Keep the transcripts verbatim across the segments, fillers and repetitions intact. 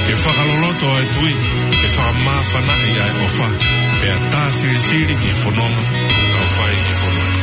Ke whakaloloto ai tui, ke whakamāwhana i ai ofa, pea tā siri siri ki whanonga, tau whai i whanonga.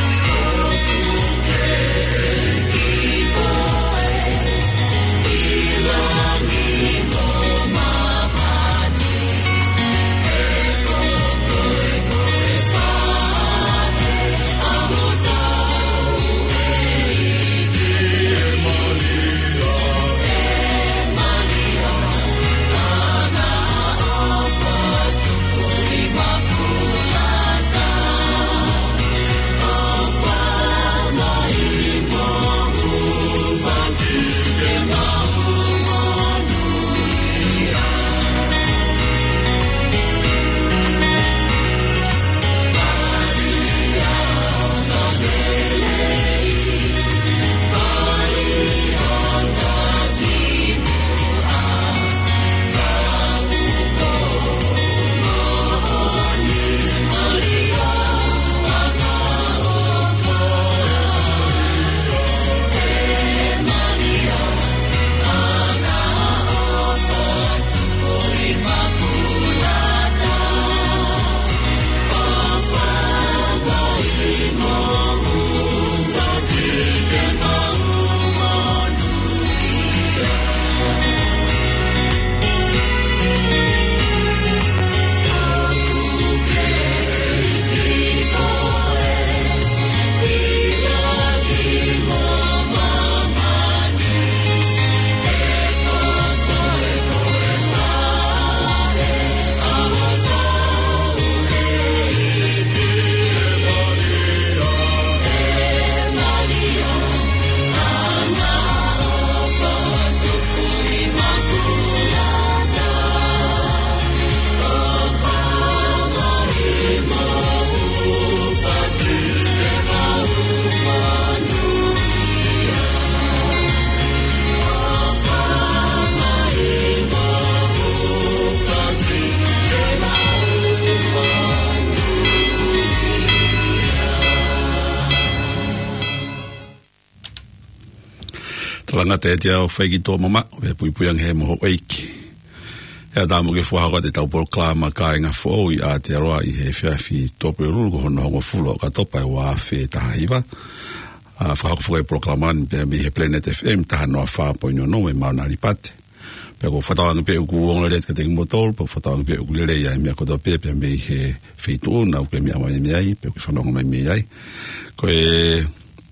Talanga te te au whaiki tō mama, we pui pui ang he moho eiki. Hea tāmu ke fuahaka te tau proklama ka inga fōu i a te aroa i he whiawhi tōpui ruru ko hono hongo fulo ka topa e wā whē taha iwa. Whahaka fukai proklamani pe mi he Planet F M taha noa whāpoino no e maunari pate. Pe ko whatawanga pe uku onga ret ka te kimotol, pe whatawanga pe uku lere ia mea koto pe pe mi he whitu na uke mi amai mi ai, pe uke whanonga mai mi ai. Ko e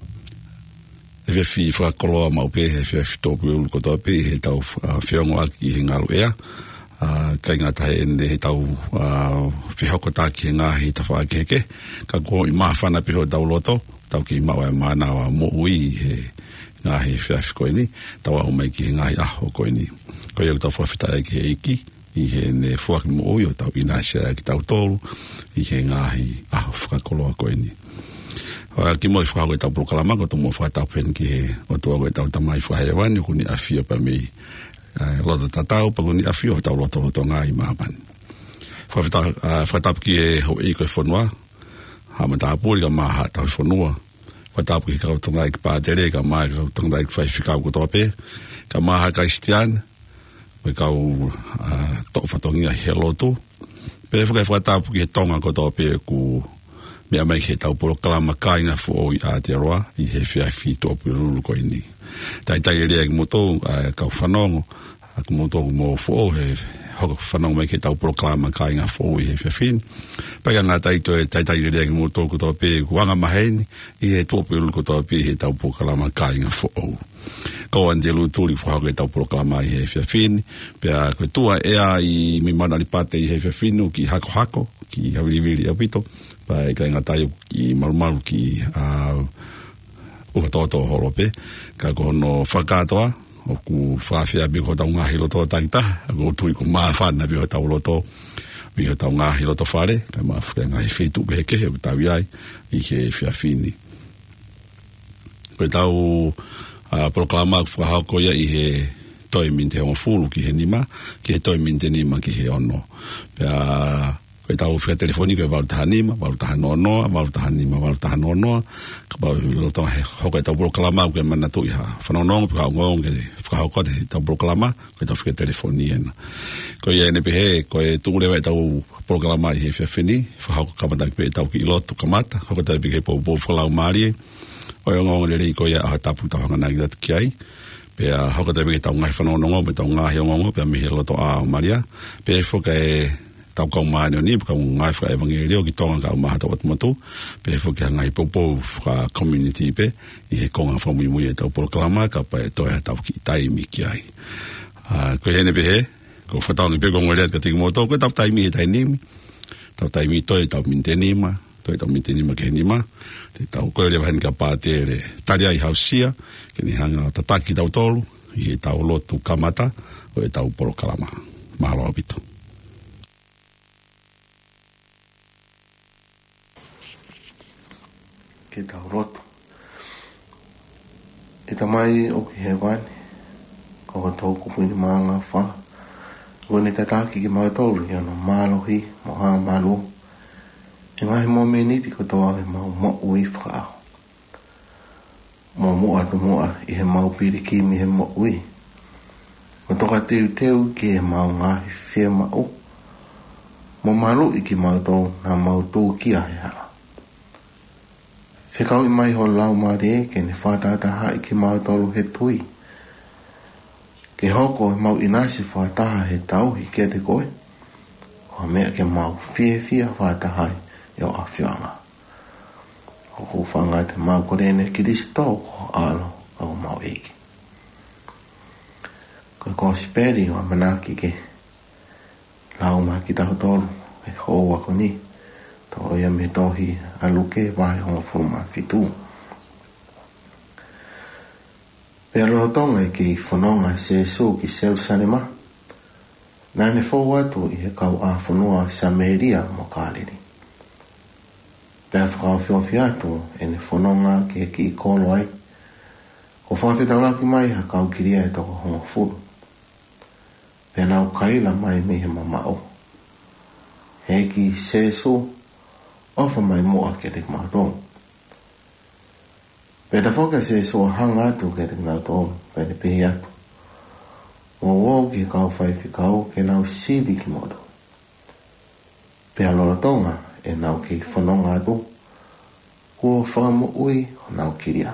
e whiawhi whakakoloa mau pe he whiawhi tōpui ruru koto pe he tau whiongo aki he ngaru ea. Uh, kai ngā tahe ene he tau uh, whihoko tā ki he ngāhi ta whaakeke ka ko i mahawhana piho tau loto tau ki i maua e mānawa mo ui he ngāhi whiawhi koe ni tau au mai ki he ngāhi aho koe ni koe iau tau whawhita e ki he iki i he ne whuaki mo ui o tau inasea ki tau tolu i he ngāhi aho whakakoloa koe ni uh, ki moi whahako e tau proklama ko tu mo whakatau pen ki he o tua koe tau tamai whahewani kuni a whio pa mei Uh, loto tatau paguni afio tau loto loto ngā i māman. Whatapu ki e ho e koe whanua, hama tā pūri ka maha tau i whanua. Whatapu ki kau tangdai ki pātere, ka maha kau tangdai ki whaiwhikau ko tōpe, ka maha Christian, me kau uh, tō whatongia he loto. Pere whakai whatapu ki he tonga ko tōpe ku mea mai he tau proklama kāinga fo i Aotearoa, i he whiawhi tōpu ruru koe ni. Tai tai rea ki moto uh, kau whanongo ki moto mo fo he hoko whanongo mai ki tau proklama ka inga fo i he whiawhin pega ngā tai toi tai tai rea ki moto ko tō pe kuanga maheni i he tōpu ulu ko tō pe he tau proklama ka inga fo ko andelu tūri whahako e tau proklama i he whiawhin pea koe tua ea i mi mana li pate i he whiawhinu ki hako hako ki hawiriwiri apito pa e kai ngā tai ki marumaru ki uh, uha tōto horope, ka kohono whakatoa, o ku whawhia biko tau ngahi loto takita, a ko tui ko maa whana biko tau loto, biko tau ngahi loto whare, ka maa whaka ngahi whetu keheke, he ku tau iai, i he whiawhini. Koe tau uh, proklama whakahako ia i he toi minte hongo fulu ki he nima, ki he toi minte nima ki he ono. Pea Koe tau whia telefoni koe wau taha nima, wau taha noa noa, wau taha nima, wau taha noa noa. Ka pau loto he hoka e tau brokalama koe mana tu iha whanononga pika o ngong ke whakahoko te tau brokalama koe tau whia telefoni ena. Koe e ne pehe koe tūlewa e tau brokalama i he whia whini, whahoko kamata pe e tau ki ilotu kamata, hoka tau pike po po whalau maari. Oe o ngong le rei koe a tapu tau hangana ki tatu ki ai. Pea hoka tau pike tau ngai whanononga, pe tau ngahi o ngongo, pea mihe loto a maria. Pea e whoka e tau kau maani o ni, pika ngai whaka evangelio ki tonga kau maha tau atumatu, pe whuki hangai popo whaka community pe, i he konga whamui mui e tau proklama, ka pa e toa tau ki taimi ki ai. Uh, koe hene pe he, ko whataongi pe kongo reat ka tiki moto, koe tau taimi e tainimi, tau taimi toi tau mintenima, toi tau mintenima ke henima, te tau koe lewa heni ka pātere taria i hausia, ke ni hanga tataki tau tolu, i he tau lotu kamata, o e tau proklama. Mahalo apito. Ke tau roto. E tamai o ki he wani, ko ka tau kupu ni maanga wha. Wene tataki ki mai tolu, i ano mālohi, moha mālo. E ngahi mō me niti ko tau awe mau mo ui whakaaho. Mō mua tu mua i he mau piriki mi he mo ui. Ko toka teu teu ki he mau ngahi whia mau. Mō mālo i ki mau tau na mau tō kia he hala. Whikau i mai ho lau maare ke ne whātātaha i ki mau tolu he tui. Ke hoko i mau inasi whātaha he tau hi kia te koe. Ko mea ke mau whia whia whātaha i o a whianga. Ko whanga te mau korene ki risi tau ko alo au mau eiki. Ko ko siperi o manaki ke lau ma ki tau tolu e ho wako ni. Tō ia me tohi aluke vai honga furuma fitu. Pea rotonga i ki whanonga se so ki Jerusalema. Nane fōu atu i he kau a whanua Samaria mo kāliri. Pea whakau whiawhi atu e ne whanonga ki e ki i kolo ai. Ko whawhetawaki mai ha kau kiria e toko honga furu. Pea nau kaila mai me he mamao. He ki se so ofa mai moa ke te mātou. Peta whoka se so hanga atu ke te mātou, pe te pehi atu. O wau ki kau whai whikau ke nau sivi ki moto. Pea lorotonga e nau ki whanonga atu, kua whamo ui o nau kiria.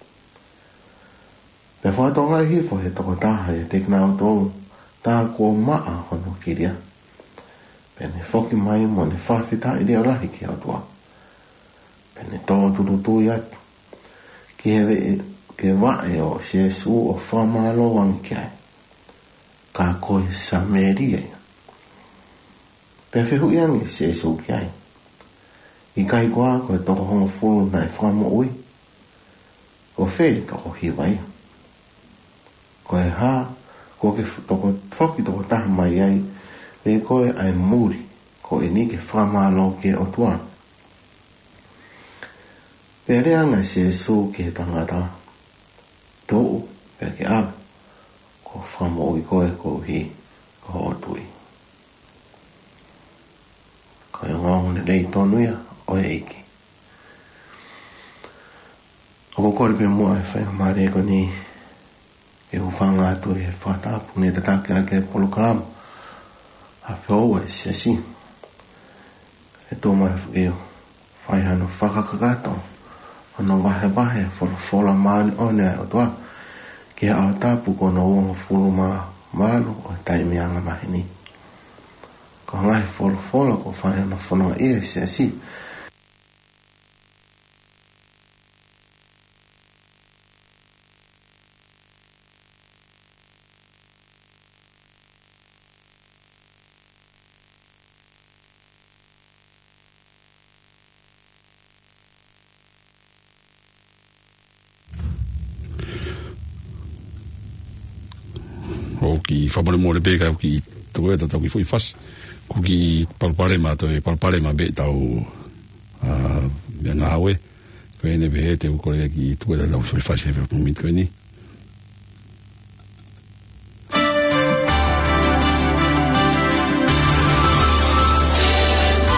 Pea whatonga i hifo he toko taha e te mātou, tā kua maa hono kiria. Pene whoki mai mo ne whawhita i reo rahi ki atua. Pene tō turu tui atu. Ki hewe ke wae o Jesu o whamalo wangi ki ai. Ka koe Samaria. Pene whihu iangi Jesu ki ai. I kai koa koe toko honga fulu nai whamo ui. Ko whee toko hiwai. Koe ha, ko ke toko whoki toko taha mai ai. Pe koe ai muri, ko e ni ke whamalo ke o tuan. Pe reanga se so ke tangata, tō, pe ke awe, ko whamo i koe ko hi, ko o tui. Ko e ngāngone rei tonuia, o e eiki. O ko kore pe mua e whainga maare ko ni, e ufanga atu e whatapu ne tatake a ke polo kalamu. A whioa e siasi. E tō mai whukeo. Whai hano whakakakato. Ano wahe wahe wholo whola maani one ai o toa. Ke au tapu kono uonga whulu maa malu o taimi anga mahini. Ko ngai wholo whola ko whai hano whanonga e siasi. O ki whamare mōre bēka o ki tō e tau ki fui whas. Ko ki palparema tō e palparema be tau mea ngā hawe. Ko e ne behe te ukore ki tō e tau fui whas e whapumit koe ni. E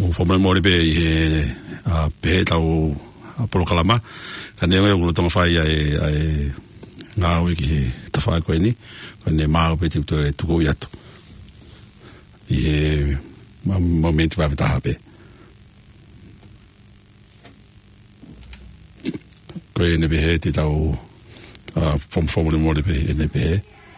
mo fomole mo be e a pe tau a polo kalama ka ne me ulo tonga fai ai ai nga we ki ta fai ko ni ko ne ma pe tu tu ko yato e momento va ta be ko ne be he ti tau a fom fomole mo be ne be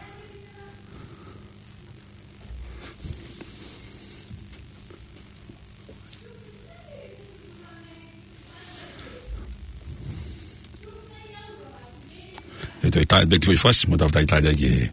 e te tai bek foi fácil, mas tava tai tai aqui.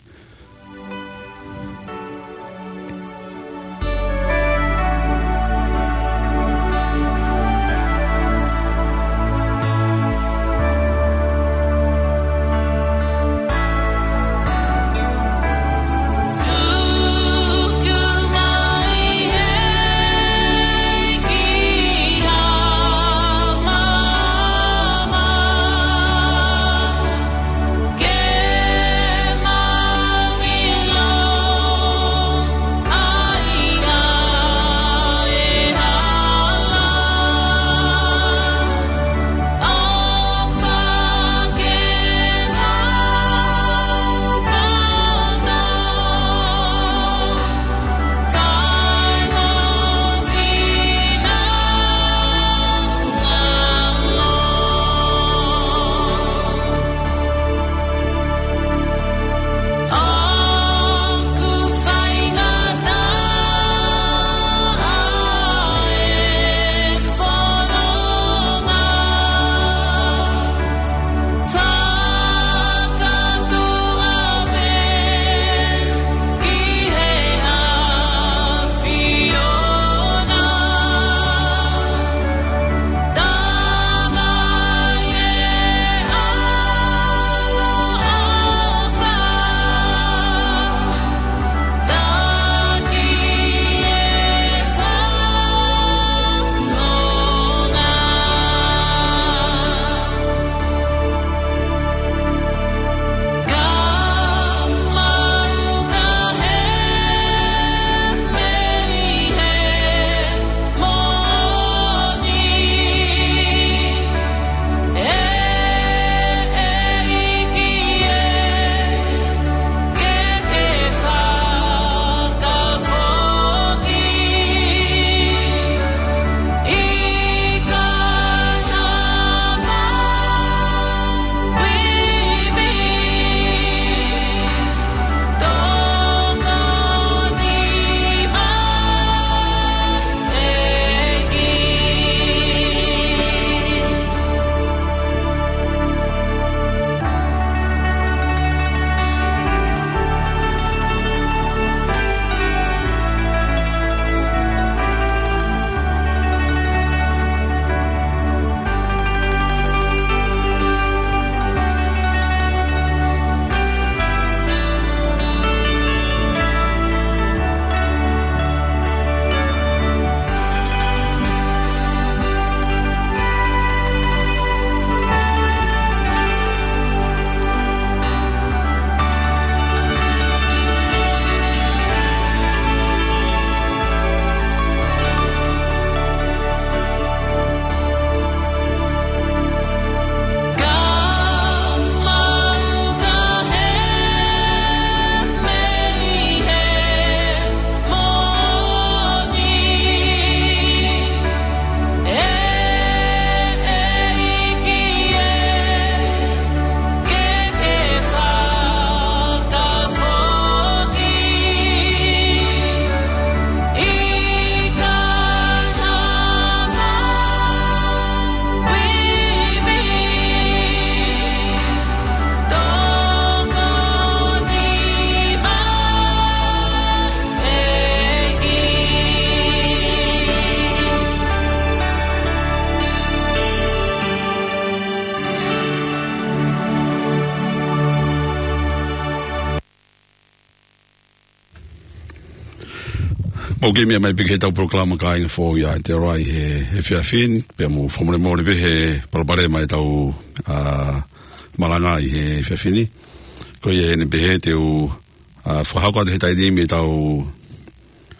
O ke mea mai peke tau proklama ka inga fō ia te rai he, he whia whin, pia mo whamone mōre be he palapare mai tau uh, malanga i he whia whini. Ko ia ene be he te o uh, whahauka te he taidi me tau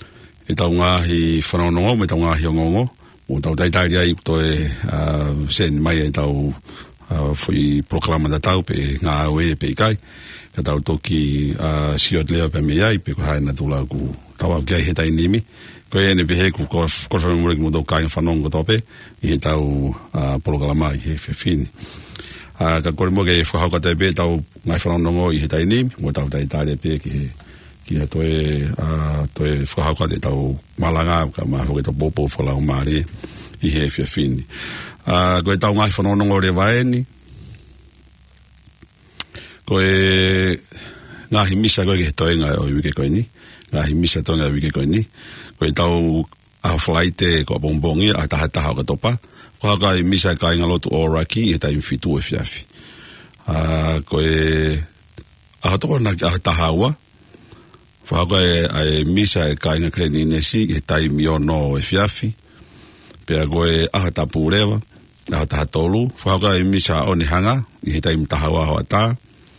e tau ngahi whanonongo, me tau ngahi ongongo, mo tau taitai ai to e uh, sen mai e tau uh, fui proklama da tau pe ngā aue pe ikai, ka tau toki uh, siot lea pe me ai, pe ko haina tula ku tau au kia he tai nimi, ko e ne pe he ku korwha me murek mo tau kai whanongo tope, i he tau uh, proklama i he whiwhini. Uh, ka kore mo ke e whahauka te pe tau ngai whanonongo i he tai nimi, mo tau taitai pe ki he ki a toe a toe whakahauka te tau malanga ka maho ke tau popo whalau maare i he whiawhini. Uh, koe tau ngai whanonongo re waeni, koe ngahi misa koe ke he toenga o wike koe ni, ngahi misa toenga o wike koe ni, koe tau aho whalaite ko a bongbongi a taha taha o ka topa, ko haka i misa ka inga lotu o raki e tai mwhitu e whiawhi. Uh, koe aho toko na aho taha ua, whaka e, e misa e ka inga kreni nesi e tai miono e whiawhi, pia koe aha tapu rewa, aha taha tolu, whaka e misa o ni hanga, i he tai mtaha waho ata,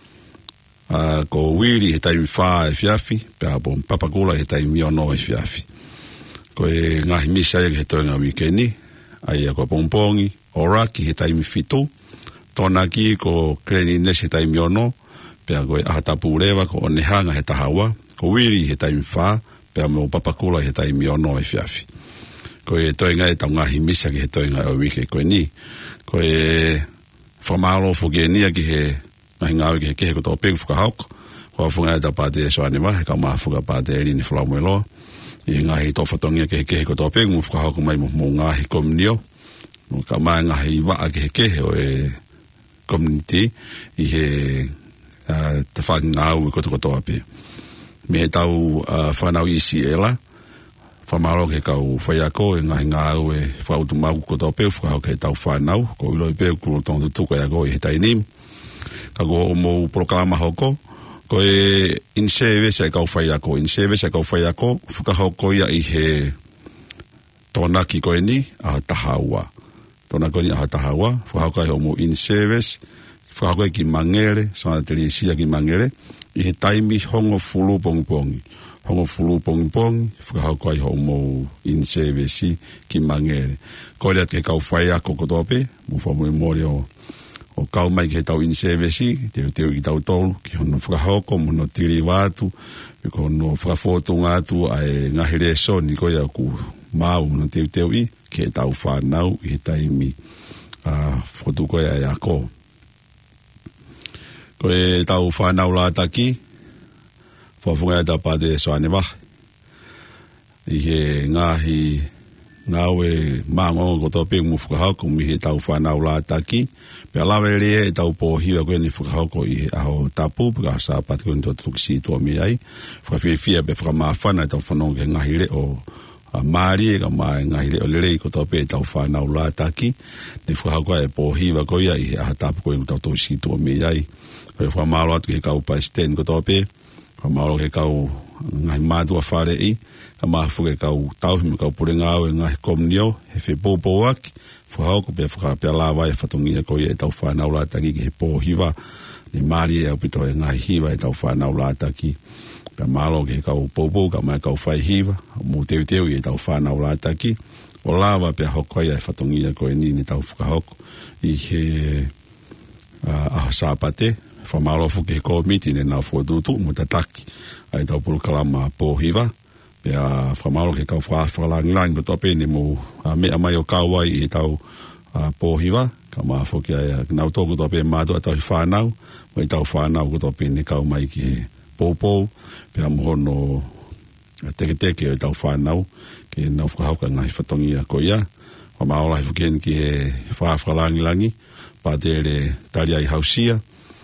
uh, ko wiri he tai mwha e whiawhi, pia bon papakula he tai miono e whiawhi. Koe ngahi misa e he toenga wikeni, ai a koe pongpongi, oraki he tai mwhitu, tona ki ko kreni nesi he tai miono, pia koe aha tapu rewa, ko o ni hanga he tahawa, ko wiri he tai mwha, pia mo papakula he tai miono e whiawhi. Koe toenga e tau ngahi misa ki he toenga o wike koe ni. Koe whamalo fuke nia ki he ngahi ngawe ki he kehe koto pegu whakahauk. Koe whunga e ta pāte e soane wa, he ka maa whuka pāte e rini whalau mwe loa. I ngahi tō whatongia ki he kehe koto pegu, mu whakahauk mai mo ngahi komunio. Mo ka maa ngahi waa ki he kehe o e community i he uh, te whaki ngāu i koto koto ape. Me he tau uh, whanau isi e la, whamaro ke kau whaiako e ngahi ngāu e whautu mau koto peu, whakau ke tau whanau, ko ilo i peu kuro tontu tuku e ako i he tainim. Ka ko o mou proklama hoko, ko e inseves e kau whaiako, inseves e kau whaiako, whakahoko ia i he tonaki koe ni a tahaua. Tona koe ni a tahaua, whakau e o mou inseves, whakau e ki mangere, sana te sia ki mangere, i he taimi hongo fulu pongpongi. Hongo fulu pongpongi, whakahau ai ho mou in service ki mangere. Koe rea te kau whai ako kotope, mo whamui mori o, o kau mai ki he tau in service, te teo ki tau tolu, ki hono whakahau ko, mono tiri wātu, ki hono whakafotu ngātu, ai ngahire so, ni koe au ku mau mono teo teo i, ki he tau whanau, i he taimi uh, whotu koe ai ako. Koe tau whanau la taki, whafunga e ta pāte e soane wahi. I he ngahi, ngāwe māngongo koto pēngu mu whakahauko, mi he tau whanau la taki, pia lawe rea e tau pōhiwa koe ni whakahauko i he aho tapu, pika sa pāte koe ni tō tuksi tō mi ai, whakawhiwhia pe whakamāwhana e tau whanonga he ngahi re o Māori e ka mai ngahi re o lerei koto pē e tau whanau la taki, ni whakahauko e pōhiwa koe i he aho tapu koe ni tau tuksi tō mi ai, koe whamaro atu he kau pa sten koto pē, ka mauro he kau ngahi mātua whare i, ka mahafu ke kau tauhi me kau pure ngāu e ngahi komnio, he whi pōpō aki, whahauko pe whakapea lāwa e whatongia koe e tau whanau rātaki ki he pōhiwa, ni Māori e au pito e ngahi hiwa e tau whanau rātaki, pe mauro ke kau pōpō, ka mai kau whai hiwa, mō teo teo i e tau whanau rātaki, o lāwa pe hokoia e whatongia koe ni ni tau whakahauko, i he uh, aho sāpate, whamaro fuke he komiti ne nā fuadutu, mo tataki, ai tau puru kalama pōhiwa, pia whamaro ke kau whakalangilangi ko tope ne mo uh, mea mai o kauai i tau uh, pōhiwa, ka maa fuke ai nau tōku tope mātu a tau hi whanau, mo i tau whanau ko tope ne kau mai ki he pōpō, pia mohono teke teke o i tau whanau, ke nau whakahauka ngahi whatongia ko ia, whamaro lai fuke ki he whakalangilangi, pātere tari ai hausia,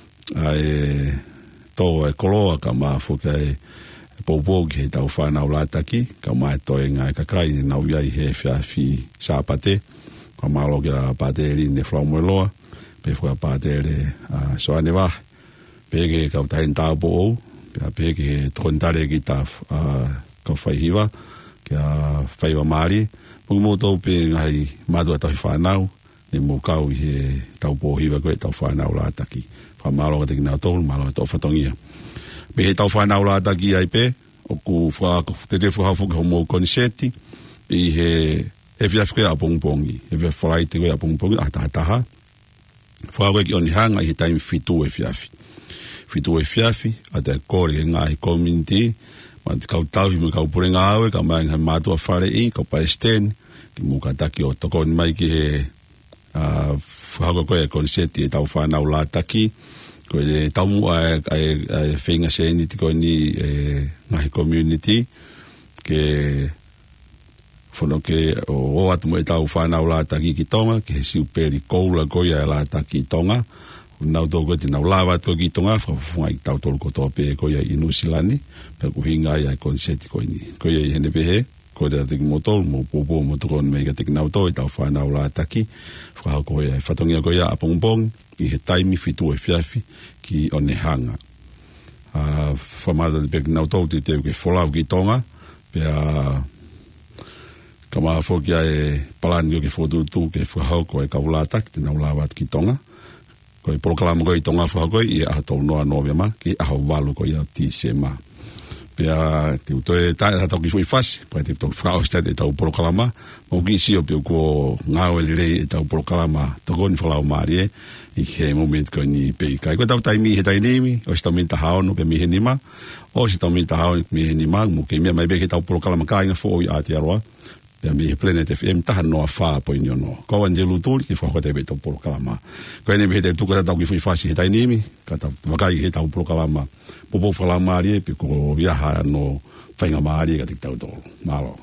ai tō e koloa ka maa fuka e pōpō ki he tau whanau rātaki, ka maa e toi ngai kakai ni nau iai he whiawhi sāpate, ka maa lo kia pāte ri ne whlau moeloa, pe whaka pāte re uh, soane wahi, pe ke kau tahin tāpo ou, pe ke he tōntare ki tā uh, kau whaihiwa, kia whaiwa Māori, pungi mō tau pe ngai mātua tahi whanau, ne mō kau i he tau pōhiwa koe tau whanau rātaki. Whamaro ka te kina tōru, malo e tō whatongia. Me he tau whanau rātaki ai pe, o ku fa te te fa fu ko mo konseti i he e via fke a pongpongi e via flight te a pongpongi a ta ta fa we ki on hanga i time fitu e fiafi fitu e fiafi a te kore nga i community ma te kau tau i mo kau purenga awe ka mai ha matu a fare i ko pa esten ki mo ka taki o toko ni mai ki he a fa ko e konseti e tau fa na ula taki ko e tau mu a a finga se ni ti ko ni e na community ke fono ke o atu mo e tau fa na ula taki ki tonga ke si uperi koula ko ia la taki tonga nau tō koe te nau lawa tō ki tonga whawhunga i tau tōru ko tō pē ko ia inu silani pe ku hinga ia i konseti ko ini ko ia i hene pehe ko rea tiki mo tōru mo pōpō mo tō koe mei ka tiki nau tō i tau whanau la taki whahau ko ia i whatongia ko ia a pongpong i he taimi fitu e fiafi ki o ne hanga whamata te peki nau tō te teo ke wholau ki tonga pe a ka maa whokia e palani o ke whotutu ke whahau ko e kaula taki te nau lawa ki tonga ko i proklama ko i tonga wha ko i a tau noa novema ki a hau walu ko i a tisema pia te utoe tae a tau ki fui fasi pa te tau whao state e tau proklama mo ki si o pio ko ngau e lirei e tau proklama toko ni whalau maari e i he moment ko ni pei kai ko tau tai mi he tai nimi o si tau minta hao no pe mi he nima o si tau minta hao mi he nima mo ke mea mai be ke tau proklama ka inga fo i a te aroa ya mi Planet F M tahan noa wha po inyo no. Ko wan jelu tūli ki whakota ebe tau porokalama. Ko ene me he te tuka tau ki fui whasi he tai nimi, ka tau wakai he tau porokalama. Popo whalama maari e, pe ko viaha no whainga maari e ka tik tau tōru. Malo.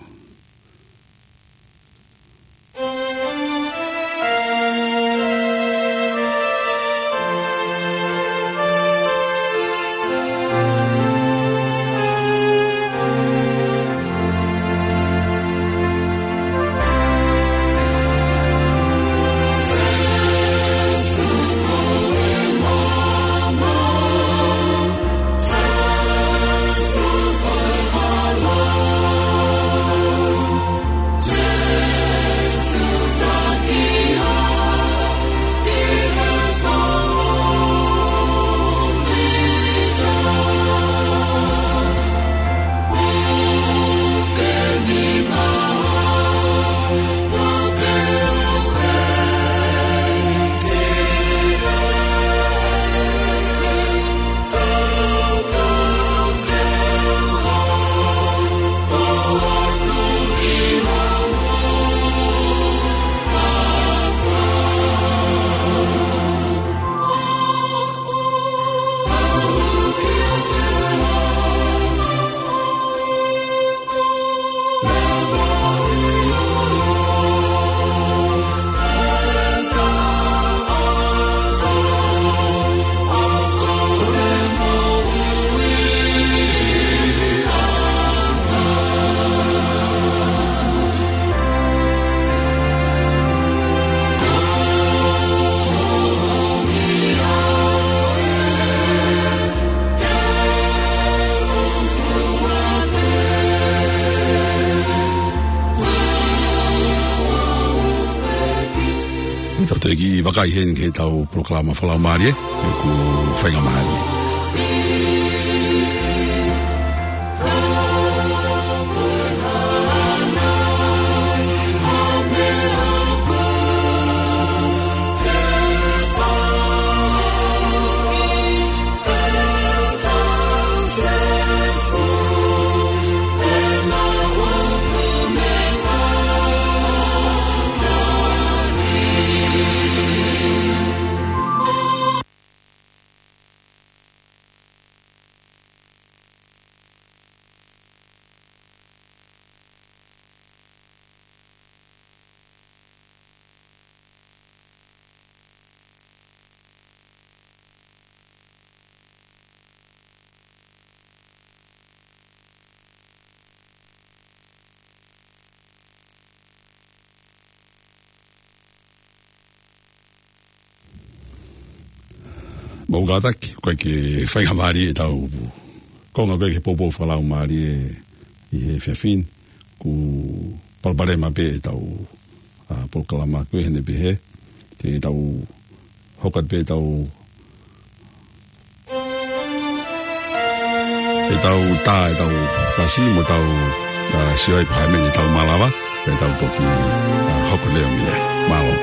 Ki wakai hen ke tau proklama whalau maari e, ku whainga maari e. Mau gātaki, koe ke whainga maari e tau konga koe ke popo whalau maari e i he whiawhin ku palparema pe e tau uh, polkalama koe hene pe he te tau hokat pe tau e tau tā e tau whasi mo tau sioi paimeni tau malawa e tau toki hoko leo mi e malo.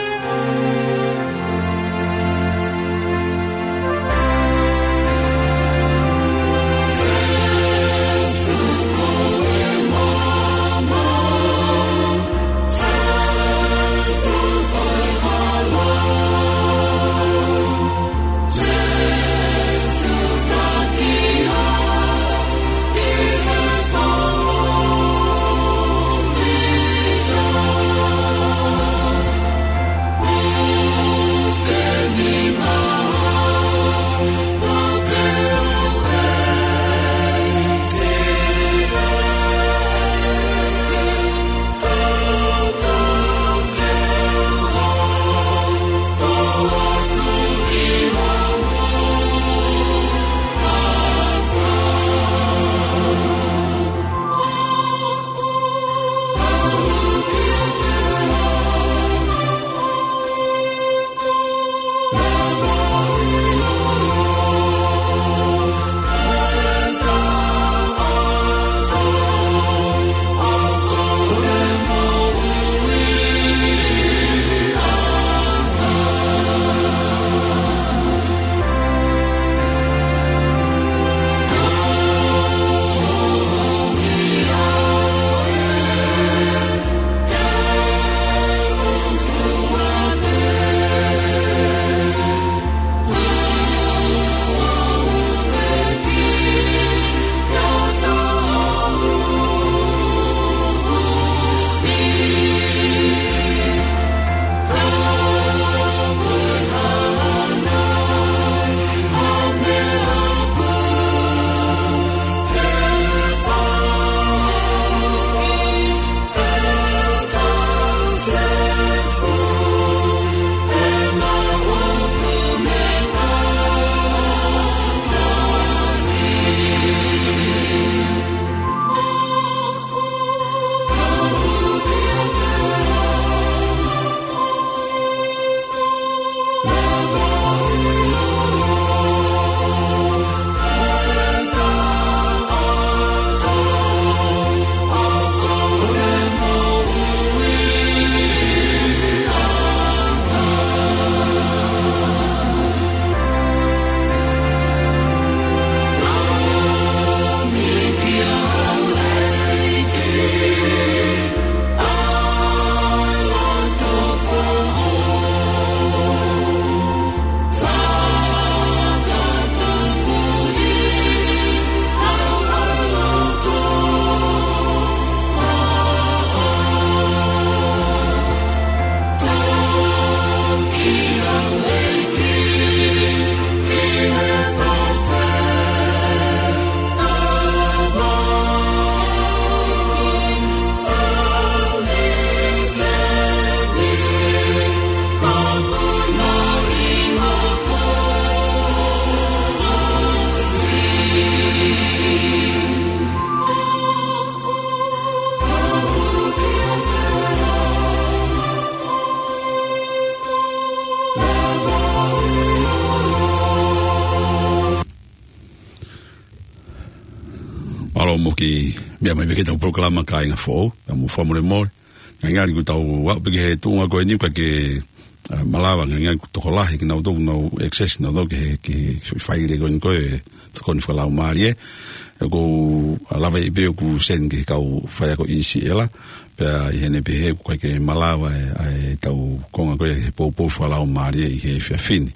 mo ki mea mai beke tau proklama ka inga fo mo fo mo le mo nga ngi tau wa beke tu nga ko ni ka ke malawa nga ngi to ko lahi na do no excess na do ke ke fai le ko ko to kon fa la marie ko lava i be ku sen ke ka fa ko isi ela pe ene be ko ke malawa ai tau ko nga ko po po fa la marie i he fini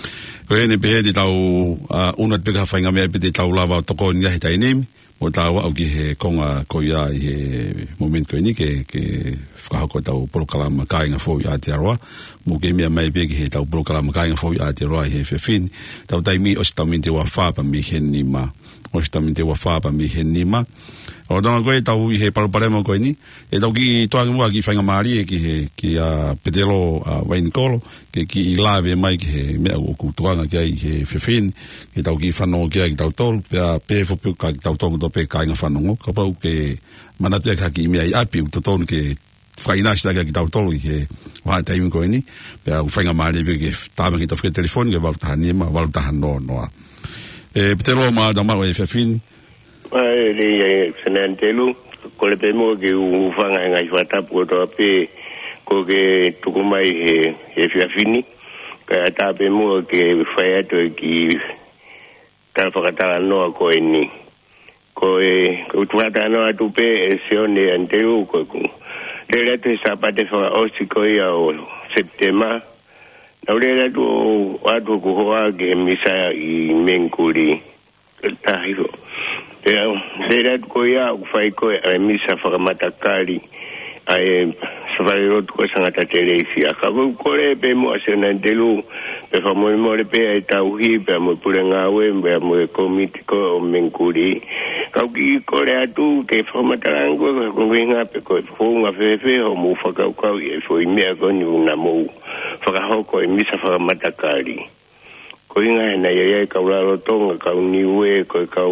ko ene be de tau una pe ka fa nga me be de tau lava to ko ni ha tai nem o tawa au ki he konga ko ia i he moment ko ni ke ke whakako tau proklama kāinga fōi a te aroa mo ke mea mai pe ki he tau proklama kāinga fōi a te aroa i he whiwhini tau taimi o si tau minte wa whāpa mi he nima o si tau minte wa whāpa mi he nima o tonga koe tau i he paluparema koe ni e tau ki toangi mua ki whainga maari e ki he ki a Petelo a Wainikolo ke ki i lawe mai ki he mea o kutuanga ki ai he whiwhini ke tau ki whanongo ki ai ki tau tolu pe a pe whupu ka ki tau tongo to pe kāinga whanongo ka pau ke manatua ka ki i mea i api u totonu ke whainasi taka ki tau tolu i he waha taimi koe ni pe a whainga maari pe ke tāma ki tau whake telefoni ke walu taha nima walu taha no noa e Petelo maa da maro e whiwhini Ai le senantelu ko le pemo ke u fanga ngai fata po to pe ko ke tukumai he he fini ka ta pemo ke faya to ki ta fakata no ko ni ko e ko tuata no atu pe se one anteu ko ko le le te sapate fa o si ko ya o septema na le le tu atu ko hoa ke misa i menkuri ta hizo Pero, será que ya fai ko a misa fagamatakali ai savarero ko sanga ta televisia ka ko le pe mo asenantelu pe famo mo le pe ta uhi pe mo pulenga we pe mo komiti ko menkuri ka ki ko le atu ke famatalango ko nginga pe ko fo nga fefe o mo faka ko e fo ime ko ni una mo faka ho ko misa fagamatakali ko inga na ye ka ula tonga ka ni we ko ka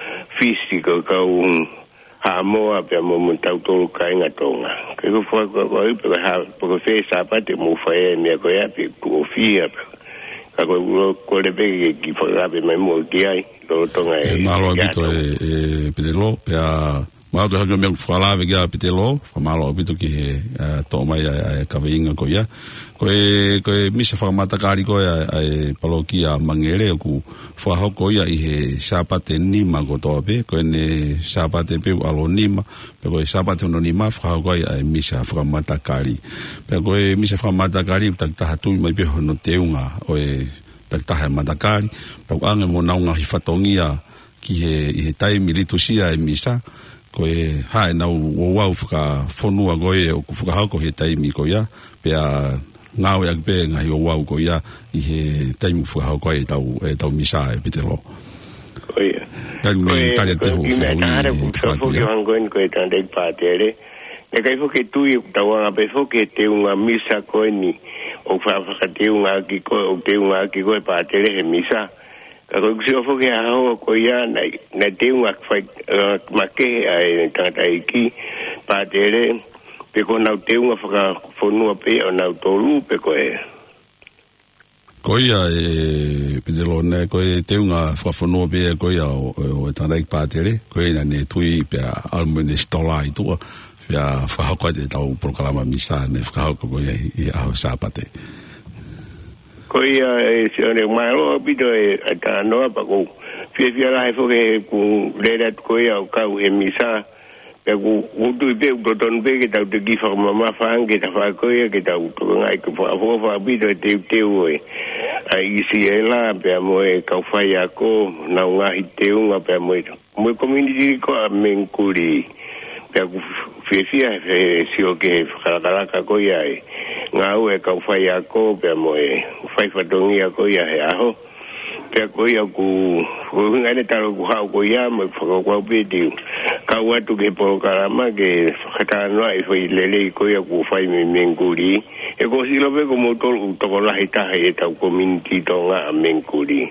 físico ka un hamoa pe mo montau tolu ka inga tonga ke ko foi ko ko pe ha ko fe sa parte mo foi me ko ya pe ko fia ka ko ko le pe ki foi la pe mo ki ai lo tonga e malo abito e pe lo pe a ma ko ha me fala ve ga pe lo fa malo abito ki to mai ka vinga ko ya ko e ko mi se fa mata kari ko ai palokia mangere ku fa ho ko ya i he sapate ni ma go to be ko ne sapate pe alo ni ma pe ko sapate no ni ma fa ko ai mi se fa mata kari pe ko mi se fa mata kari ta ta tu mai pe no te unga o e ta ta mata kari pe ko anga mo na unga hi fatongia ki he i he tai militu sia e misa ko e ha na o wa fuka fonua go e o fuka ha ko he tai mi ko ya pe a ngau ya pe ngai o wa ko ya i he tai mu fuka ha ko e tau e tau misa e pitelo ko ya dal mi ta te ho fa ko ko ango en ko e tande patere ne kai fo ke tu i tau nga pe fo ke te unga misa ko ni o fa fa te unga ki ko o te unga ki ko e patere he misa ka ko si fo ke ha ho ko ya na na te unga fa ma ke ai tata iki patere pe ko na te unga fa fonua pe o na tolu pe ko e ko ia e pitelo ne ko e te unga fa fonua pe ko ia o tata ik patere ko ina ne tui pe almene stola i tu ya fa ko de tau proclama misa ne fa ko ko i a sapate ko ia e se ne malo bito e ta no pa ko fie fie la fo ke ku le dat ko ia o ka e misa pe ku utu pe do ton pe ke ta de gi fa mama fa nge ta fa ko ia ke ta to ngai ko fa fo fa bito te te o e ai si ela pe mo e ka fa ya ko na nga hi te unga pe mo mo community ko menkuri pe ku fie fie si o ke fa la ka ko ia e nga u e ka fa ya ko pe mo e fa fa dongia ko ia he aho pe ko ia ku ko ngane ta ku ha ko ia mo fa ko pe di ka wa tu ke po karama ke khata no ai foi lele ko ia ku fa me menkuri e ko si lo ve como to to ko la hita he ta community to nga menkuri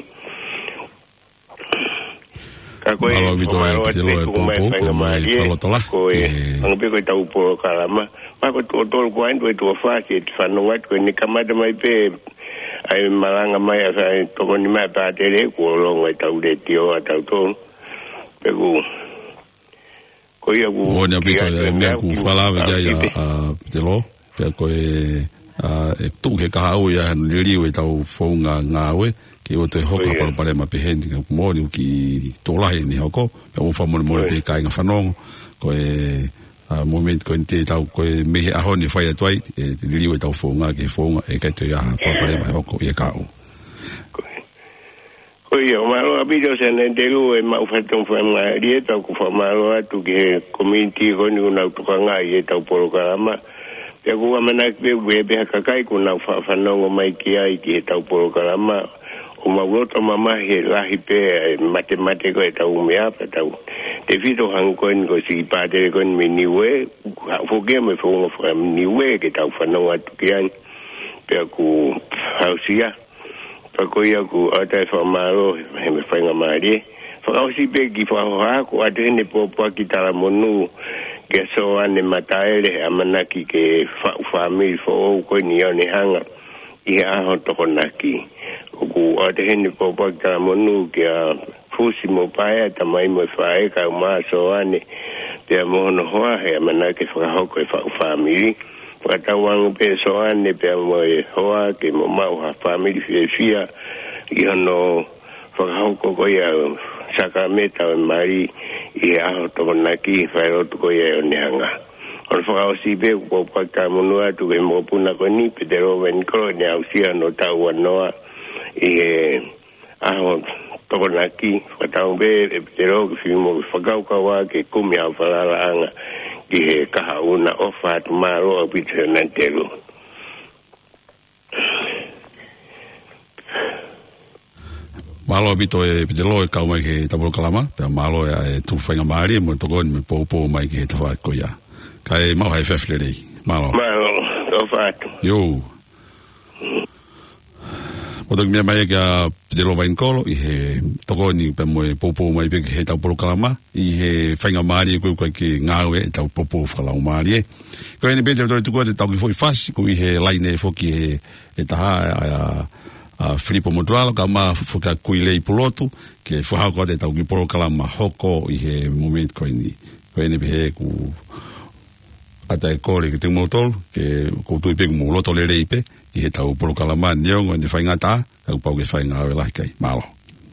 ka ko e bito e te lo e popo ko mai falo tola ko e ang pe ko ta po karama pa ko to to ko ando e to fa ke fa no wat ko ni kamada mai pe ai malanga mai ai to ko ni mai pa te le ko lo ngai ta de tio ata to pe ko ko ia ku o ne bito e me ku fala ve ya a te lo pe ko e a e tu ke ka o ya ni ri we ta fo nga nga we ke o te hoka para para ma pehendi ko mo ni ki to la ni hoko pe o fa mo mo pe ka nga fanong ko e a moment ko inte tau ko me a honi fa ya twai e li we tau fo nga ke fo nga e ka te ya para para ma hoko e ka o ko ia malo abido se ne delu e ma fa ton fa ma ri ta ku fa malo atu ke community ko ni una to nga e tau polo karama pe ku amana ke we be ka kai ku na fa fa no mai ki ai ki tau polo karama o ma woto mama he la hipe matematiko e tau mea pe tau te fito hankoen ko si padere kon me niwe fo ke me fo fo niwe ke tau fa no atu ki ai pe ku hausia pa ko ia ku ata fa malo me fa nga mari fa o si pe ki fa ha ko ate ne po po ki tala monu ke so ane mataele amanaki ke fa family fo ko ni ne hanga i a ho to konaki ku ate ne po po ki tala monu ke fusi mo pae ta mai mo fae ka ma so ane te mo no hoa he mana ke fa ho ko fa family pa ta wang pe so ane pe mo hoa ke mo ma ha family fi fia i no fa ho ko ko ya saka meta mari i a to na ki fa ro to ko ya ne hanga on fa o si be ko pa ka mo no atu ke mo puna ko ni pe de ro ven ko ne au sia no ta wa no i a to na ki fa ta be de ro ke fi mo fa ka ka wa ke ku mi a fa la anga ki he ka ha una o fa ma ro bi te na te lo malo bito e pitelo e kau mai ke tabolo kalama pe malo e tu fainga mari mo to gon me popo mai ke to fa ko ya kai mau hai fefle malo malo to fa yo o to me mai ke pitelo vain kolo i he to gon ni pe mo popo mai pe ke tabolo kalama i he fainga mari ko ko ke ngawe ta popo fa la mari ko ni bete do tu ko te tau ki foi fasi ko i he line fo ki he e ta a a Filipo Motualo ka ma fuka kuile i pulotu ke fuha ko te tau ki poro kalama hoko i he moment ko ni ko ni be ku ata e kore ke te motol ke ko tu pe mo loto le reipe i he tau poro kalama niongo ni fainga ta ka pau ke fainga ave la kai malo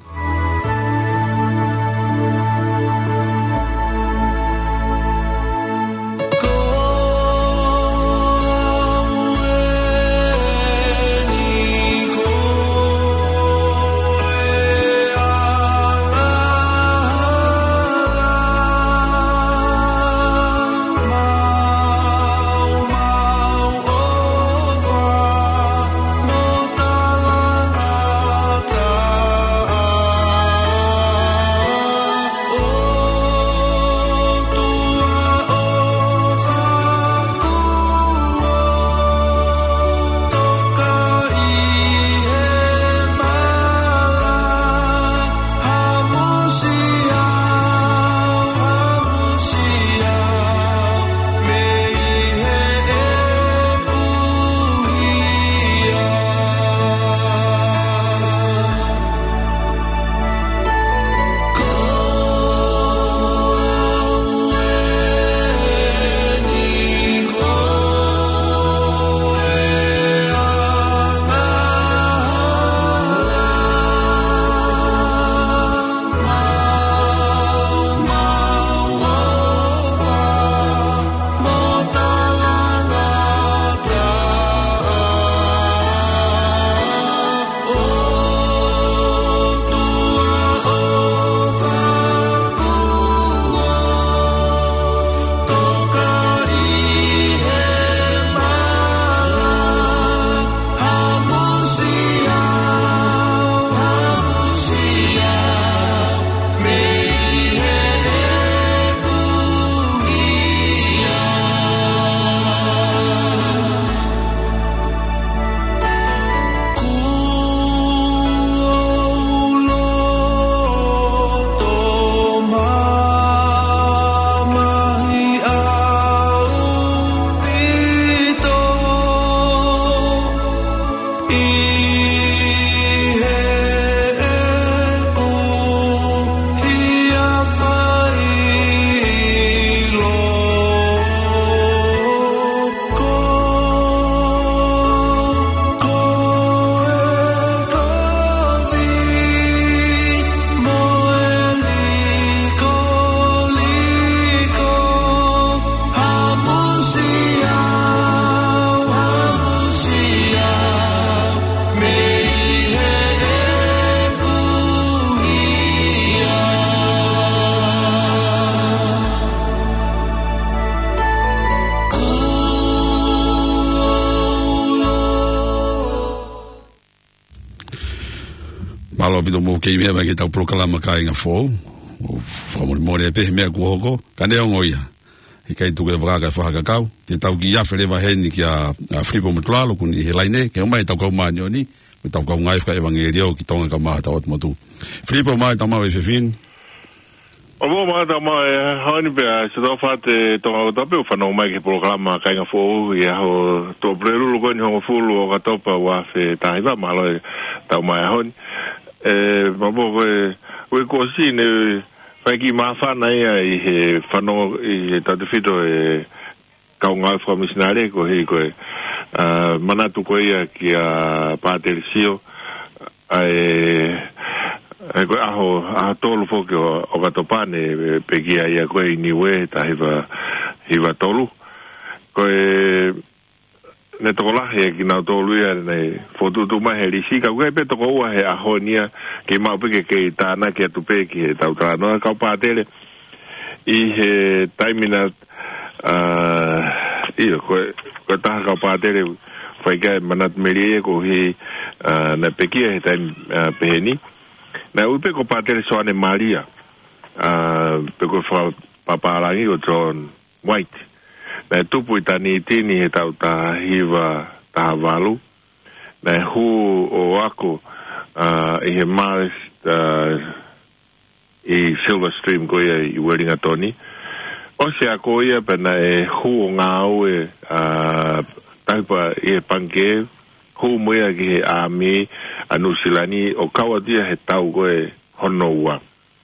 malo bito mo ke me ke tau proclama ka inga fo fo mo mo le pe me ku hoko ka ne ngoia e kai tu ke vraga fo haka kau te tau ki ya fele va hen ki a Filipo Motualo kun i helaine ke mai tau ka ma ni me tau ka ngai ka evangelio ki tonga ka ma tau mo tu Filipo mai tau ma ve fin o mo ma tau ma hani pe se do fa te tonga ta pe fa no mai ke proclama ka inga fo ya ho to brelu lo ko ni ho fu lo ka topa wa fe ta iba malo tau mai hon eh vamos eh we ko si ne fai ki mawhana ia i he whanonga i he tatu whito e kaunga wha misinare ko hei koe uh, manatu ko ia ki a pātere sio ai ai koe aho aho tolu foki o, o katopane pe kia ia koe i niwe ta hiwa hiwa tolu koe ne toko lahe ki nau tolu ia nei fotutu mai he risika koe pe toko ua he aho nia ki mau peke ke tāna ki atu pe ki he tau tānoa kau pātere i he taimina uh, iyo koe koe taha kau pātere whai kai manat merie ko hi uh, na pekia he taim uh, peheni na upe ko pātere soane Maria uh, pe ko wha paparangi o John White na tupu i tani tini he tau ta hiwa taha walu na hu o ako uh, i he maris uh, i Silver Stream ko ia i Wellingtoni o se ako ia pena e hu o ngā au e uh, taipa i he panke hu moia ki he ame anu silani o kaua dia he tau koe hono ua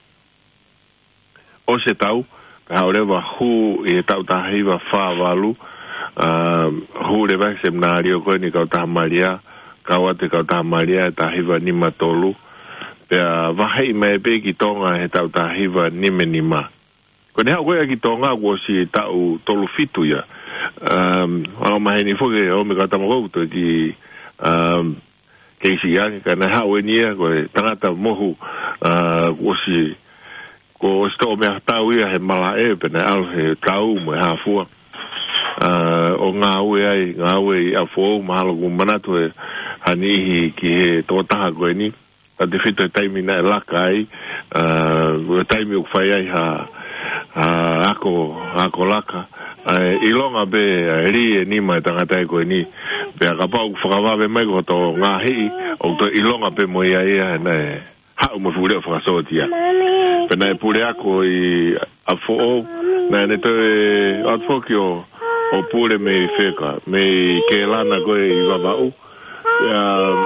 o se tau haurewa hu i he tau tahiwa whāwalu uh, hu rewa seminario koe ni kau taha maria kaua te kau taha maria e tahiwa nima tolu pea wahai mai pe ki tonga he tau tahiwa nime nima ko ne hau koe ki tonga kua si tau tolu fitu ia um, o mahe ni fuke o me kata makouto ki um, keisi yangi ka na hau e nia koe tangata mohu uh, kua si ko sto me tau ia he mala e pena al he tau me hafua uh, o ngā ue ai ngā ue i a fōu mahalo ku manatu e hanihi ki he tōtaha koe ni a te whito e taimi na e laka ai uh, e taimi u whai ai ha, ha ako, ako laka uh, i longa be uh, ri e nima e tangatai koe ni pe a kapau ku whakawawe mai ko to ngā hii o to i longa pe mo ia ia na e hau mo fure o whakasotia pena e pure ako i a fōo na ne to e atfoki o o pure me i wheka me i ke lana koe i wabau ia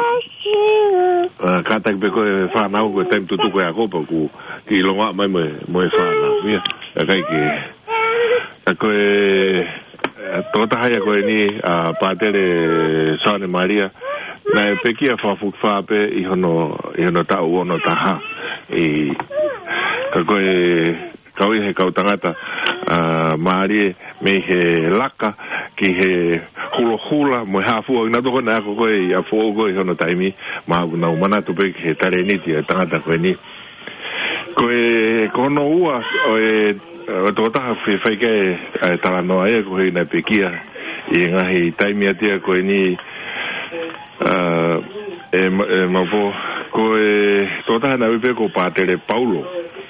uh, kātak pe koe whanau koe taim tutu koe a kopa ku ki longa mai mo mo e whanau ia a kai ki a koe tōtahaya koe ni a pātere Soane Maria na e pekia whafuk whape i hono i hono tau ono taha i ka koe kau i he kau tangata uh, Marie me he laka ki he hula hula mo hafua ina toko na ako koe i a fōu koe i hono taimi mahu nau manatu pe ki he tare niti a tangata koe ni koe kono ua o e o toko taha whi whaike e tala noa e koe i na pekia i ngahi taimi atia koe ni Uh, e, e maupo ko e tota na wipe ko Pātere Paulo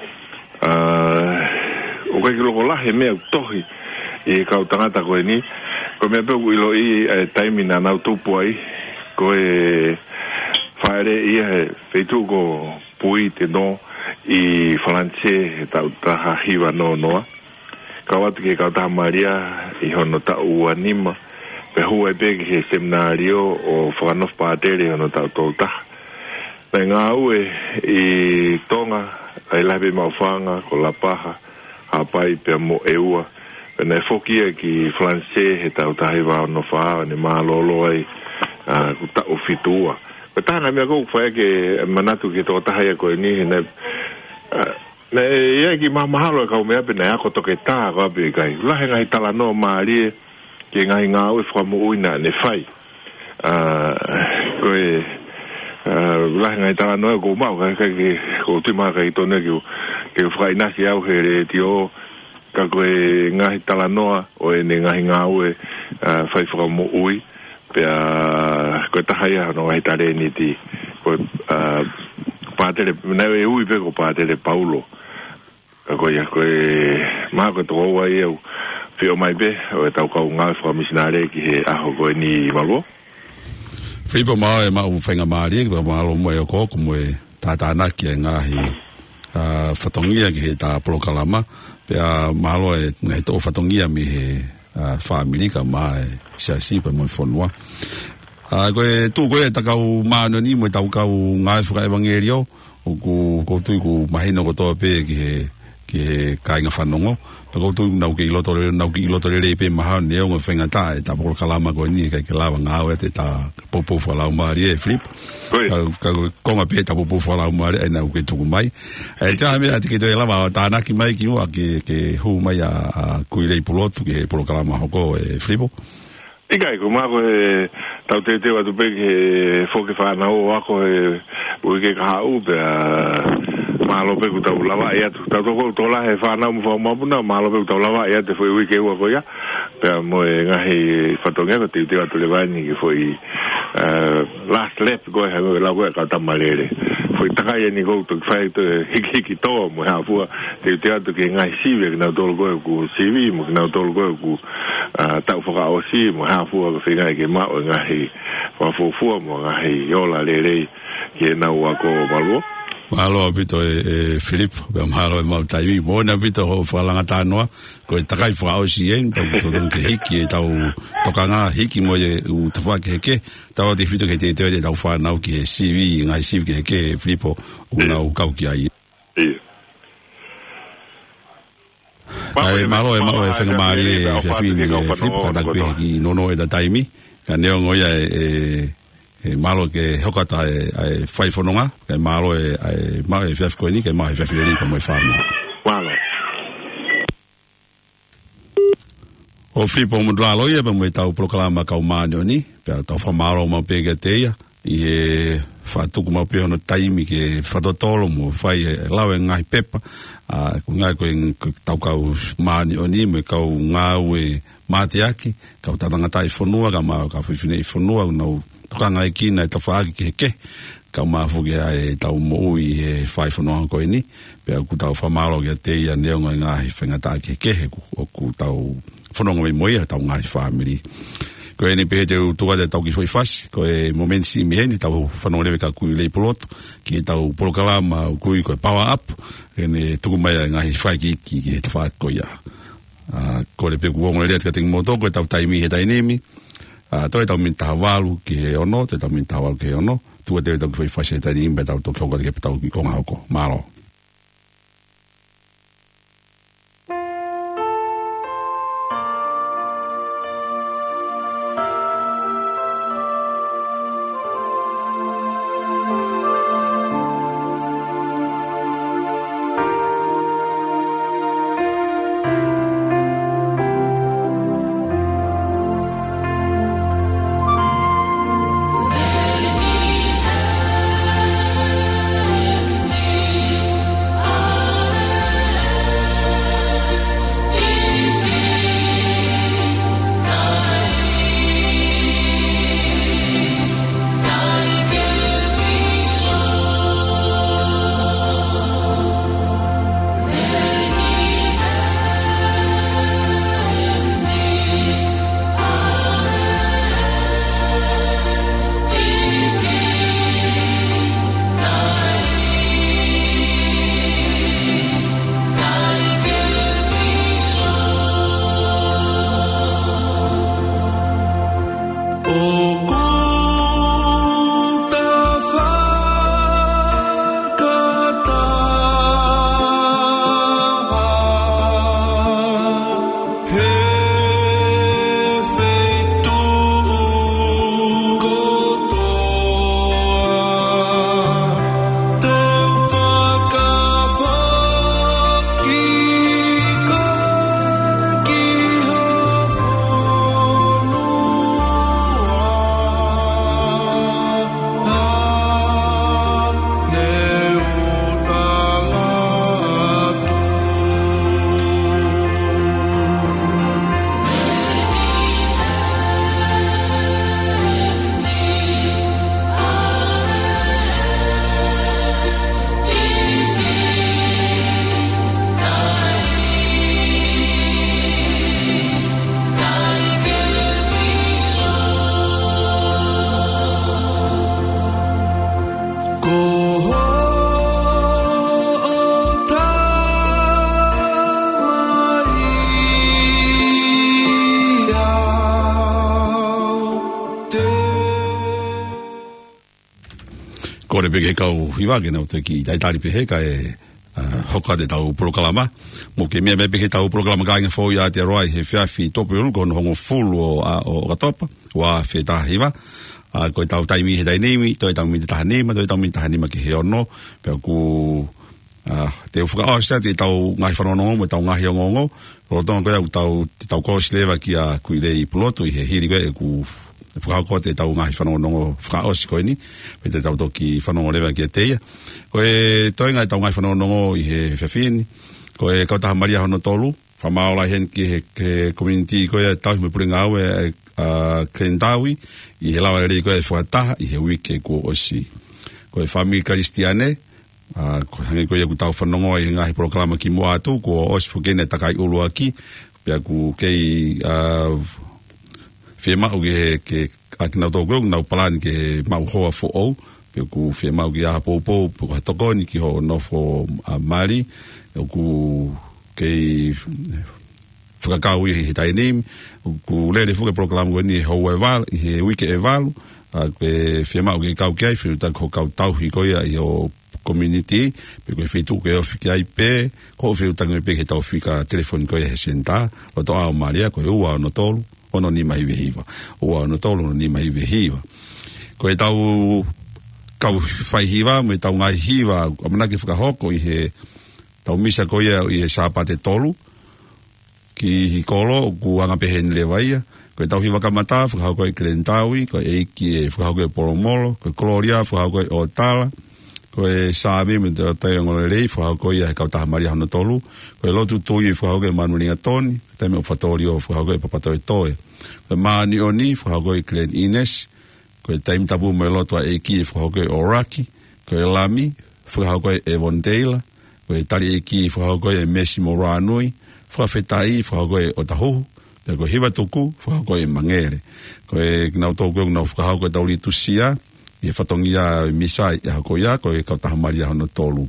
uh, o kai loko lahe mea tohi e kau tangata koe ni ko mea pegu ilo i e taimi na nau tupu ai ko e whaere ia he feitu ko pui te no i Falanse he tau taha hiwa no noa kau atu ke kau taha Maria i hono ta ua nima pe hua e peki he seminario o whakanof Pātere ono tau tau taha. Pe ngā ue i tonga, ai lape mauwhanga, ko la paha, hapai pe mo e ua. Pe nei whokia ki Flanse he tau tahi wao no whaa, ne mālolo ai, uh, ku tau fitua. Pe tāna mea kou whae ke manatu ki tō tahaya koe ni, ne, uh, ne ia ki mamahalo e kau mea pe nei ako toke tā ko api kai. Lahe ngai tala no maarie, ke ngai ngā ue whamu uina ne whai. Uh, koe, uh, lahe ngai tala noa ko mau, kai kai ko tima kai tone ki ke whai nasi au he re ti o, ka koe ngahi tala noa, o e ne ngahi ngā ue uh, whai whamu ui, pea koe tahaia no ngahi tare ni ti, koe uh, Pātere, nau e ui pe ko Pātere Paulo, ka koe ia koe maha koe toko ua i au, Whio mai be, o e tau kau ngā whaka misinare ki he aho koe ni malua. Whipa maa e mau whainga maari, ki pa maalo mo e o kōku mo e tātānaki e ngāhi uh, whatongia ki he tā polokalama, pia maalo e ngai tō whatongia mi he uh, whaamirika maa e siasi pa mo e whonua. Uh, koe tū koe e takau maano ni mo e tau kau ngāi whaka evangerio, o ku ko tu ku mahino ko to pe ki ki kai nga fanongo ko tu na ki loto na ki loto le pe maha ne o fenga ta ta por kalama ko ni ka lava nga o te ta popo fo la mari e flip ka ko ma pe ta popo fo la mari e na ku tu mai e ta me ati ki to lava ta na ki mai ki o ki ki hu mai a ku le piloto ki por kalama ko e flipo Ika ko ma ko tau te te wa tu pe ke fo ke fa na o ko e o ke ka u pe malo pe ku tau lava ia tu tau ko to la he fa na mo mo na malo pe ku tau lava ia te foi wi ke wa ko ya pe mo e nga he fa to nga te te wa tu le va ni ke foi last lap go ha go la go ka ta malere foi ta ya ni go to fa to hiki hiki to mo ha fu te te tu ke nga si ve na to go ku si vi mo na to go ku tau fa o si mo ha fu ko fina ke ma o nga he fa fu fu mo nga he yo la le le ke na wa ko malo malo bito e Philip be malo mo tai mo na bito ho fa langa tanoa ko takai fa o si en pa to don ke hiki tau tokanga hiki mo e u tafa ke ke tau de fito ke te te tau fa na ke C V nga C V ke ke Philipo una u kau ki ai ai malo e malo e fenga mari e fini Philipo ka pe ki no no e da taimi ka neo ngoia e e malo ke hokata e e fai fononga ke malo e e ma e fef ko ni ke ma e fef le ko mo fami malo o flipo mo dra loia ba mo tau proclama ka o mano ni pe tau fa malo mo pe ke teia i e fa tu ko mo pe no taimi ke fa do tolo mo fai lawe ngai pepa a ku ngai ko tau ka o mano ni me ka o ngawe mate aki ka tanga tai fonua ka ma ka fifine fonua no tukanga e kina e tawhaaki ke ke ka mafuki ai tau moui e whai whanoa koe ni pea ku tau whamaro ki a teia neonga ngahi whengata ke ke he ku tau whanonga me moia tau ngahi whamiri koe ni pehe te utua te tau ki whai whasi koe momensi mi heni tau whanonga lewe ka kui lei poloto ki tau polokalama kui koe power up kene tuku mai ngahi whai ki ki he tawhaaki koe ia koe le peku wongo le rea tika tingi moto koe tau taimi he tainemi a uh, toi tau min tawalu ki he ono te tau min tawalu ki he ono tua te tau ki whai whase tari imbe tau to kioka te ke tau ki konga hoko malo Let me have kore peke kau hiwake na uto ki taitari pehe ka e hoka te tau proklama. Mo ke mea me peke tau proklama ka inga fōi a te roai he whiawhi topi ulu kono hongo fulu o, o katopa wa whetaha hiwa. Uh, koe tau taimi he tainimi, toi tau mi te taha nima, toi tau mi te taha nima ki he ono, pia ku uh, te uwhuka austea, te tau ngahi whanonongo, mo tau ngahi ongongo, ro tonga koe au tau, te tau kōsilewa ki a kui rei pulotu i he hiri koe, ku whukahoko te tau ngahi whanonongo whuka ausi koe ni, pe te tau toki whanongo lewa ki a teia. Koe toi ngai tau ngahi whanonongo i he whiawhini, koe kautaha maria hono tolu, whamaola hen ki he, he community koe tau me puringa au e Uh, Kentawi, i he lawa rei koe whakataha, i he wike ko osi. Koe whami karistiane, uh, hangi koe ku tau whanongoa i ngahi proklama ki mua atu, ko osi whukene takai ulu aki, pia ku kei uh, whemau ki he, ke aki nau tō koe, nau palani ke he mau hoa fo au, pia ku whemau ki aha poupou, pia ku hatokoni ki ho nofo uh, Mari, pia ku kei whakakau i he tainimi, ku lere fuke proklama koe ni hou e walu, i he wike e walu, ke whiamau ke kau kiai, whiutak ho kau tauhi koe i o community, pe koe whitu ke ofi kiai pe, ko whiutak me pe ke tau whika telefoni koe he senta, lo to ao maria koe ua ono tolu, ono ni mahi vehiwa, ua ono tolu, ono ni mahi vehiwa. Koe tau kau whaihiwa, me tau ngai hiwa, amanake whakahoko i he tau misa koe i he sāpate tolu, ki hikolo, ku anga pehen le waia, koe tau hiwa kamata, whakahau koe Kentawi, koe eiki e whakahau koe Polomolo, koe Gloria, whakahau koe Otala, koe Sāmi, me te tai ngore rei, whakahau koe ia he kautaha maria hono tolu, koe lotu tui e whakahau koe Manulinga Toni, taime o whatori o whakahau koe Papatoe Toe, koe Maani Oni, whakahau koe Glen Ines, koe taime tapu me lotu a eiki e whakahau koe Oraki, koe Lami, whakahau koe Evon Taylor, koe tari eiki e whakahau koe Messi Moranui, whawhetai, whahakoe o tahohu, pia koe hiwa tuku, whahakoe mangere. Koe nau tō koe nau whakahakoe tauri tusia, i e whatongia misa i hako ia, koe kautaha maria hono tolu.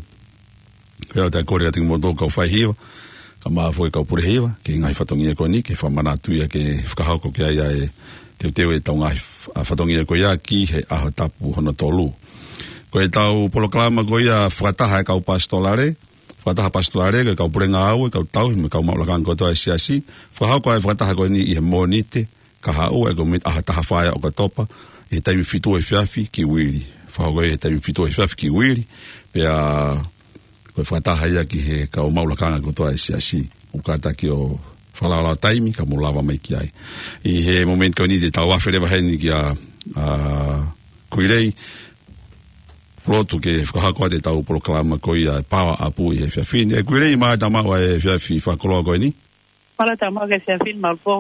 Koe au te kore ati mo tō kau whai hiwa, ka maa fwoi kau pure hiwa, ke ngai whatongia koe ni, ke whamanatu ia ke whakahako ke aia e teo teo e tau ngai whatongia koe ia ki he aho tapu hono tolu. Koe tau poloklama koe ia whakataha e kau pastolare, whakataha pastorare, ka kau purenga au, kau tau, me kau maulakan kotoa e siasi, whakahau koe whakataha koe ni i he monite, ka hau, e ko mit aha taha whaia o katopa, i he taimi fitu e whiawhi ki wiri. Whakahau koe i he taimi fitu e whiawhi ki wiri, pia koe whakataha ia ki he kau maulakan kotoa e siasi, ukata ki o whalawala taimi, ka mulawa mai ki ai. I he moment koe ni te tau awherewa heni ki a kuirei, Rotu ke whakahakoa te tau proklama koe a pawa apu i he whiawhini. E kuirei maa ta maua e whiawhi whakoloa koe ni? Pala ta maua ke whiawhini malpo.